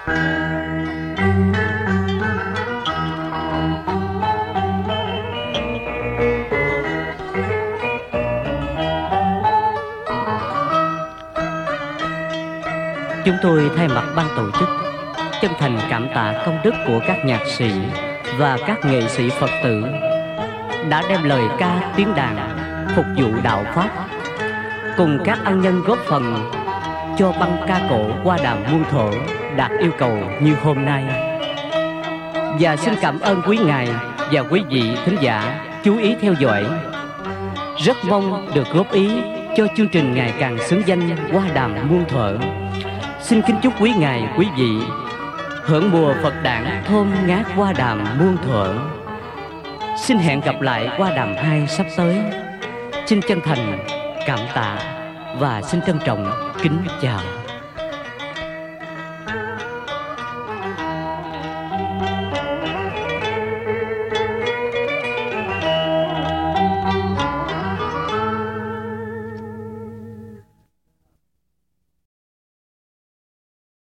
Chúng tôi thay mặt ban tổ chức chân thành cảm tạ công đức của các nhạc sĩ và các nghệ sĩ Phật tử đã đem lời ca tiếng đàn phục vụ đạo Pháp, cùng các ân nhân góp phần cho băng ca cổ Hoa Đàm Muôn Thuở đạt yêu cầu như hôm nay. Và xin cảm ơn quý ngài và quý vị thính giả chú ý theo dõi. Rất mong được góp ý cho chương trình ngày càng xứng danh Hoa Đàm Muôn Thuở. Xin kính chúc quý ngài quý vị hưởng mùa Phật đản thơm ngát Hoa Đàm Muôn Thuở. Xin hẹn gặp lại Hoa Đàm 2 sắp tới. Xin chân thành cảm tạ và xin trân trọng kính chào.